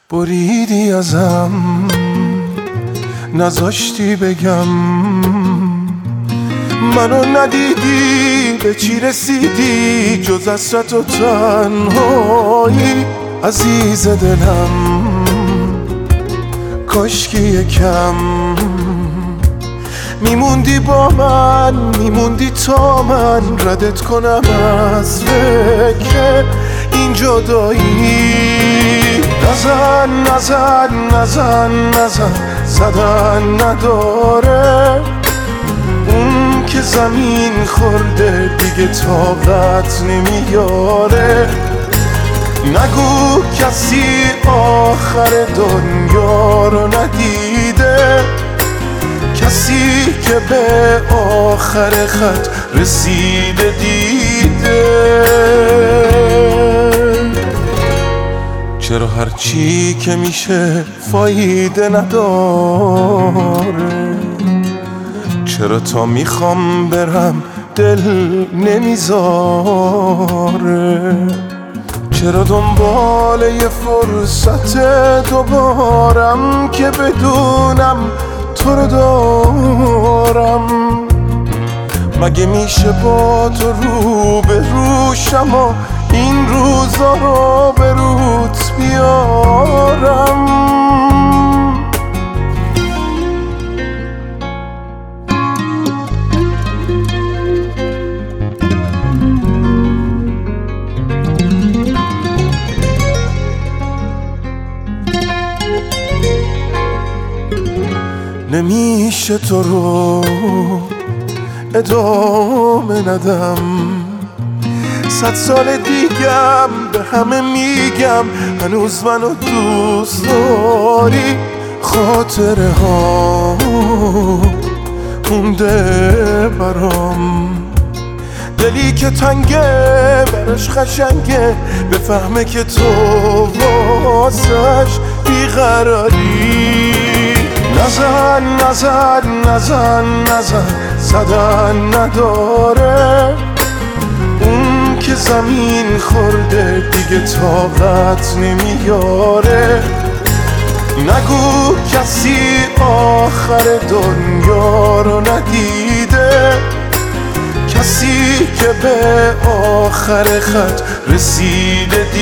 بریدی ازم، نذاشتی بگم، منو ندیدی به چی رسیدی جز حسرت و تنهایی. عزیز دلم کاشکی یکم میموندی با من، میموندی تا من ردت کنم از فکر این جدایی. نزن نزن نزن نزن، زدن نداره، اون که زمین خورده دیگه طاقت نمیاره. نگو کسی آخر دنیا رو ندیده، کسی که به آخر خط رسیده دیده. چرا هرچی که میشه فایده نداره؟ چرا تا میخوام برم دل نمیذاره؟ چرا دنبال یه فرصت دوبارم که بدونم تو رو دارم؟ مگه میشه با تو رو به روشم و این روزا رو به روت بیارم؟ نمیشه تو رو ادامه ندم، 100 سال دیگم به همه میگم هنوز منو دوست داری. خاطره ها مونده برام، دلی که تنگه براش خشنگه، بفهمه که تو واسش بیقراری. نزن نزن نزن نزن، زدن نداره، اون که زمین خورده دیگه طاقت نمیاره. نگو کسی آخر دنیا رو ندیده، کسی که به آخر خط رسیده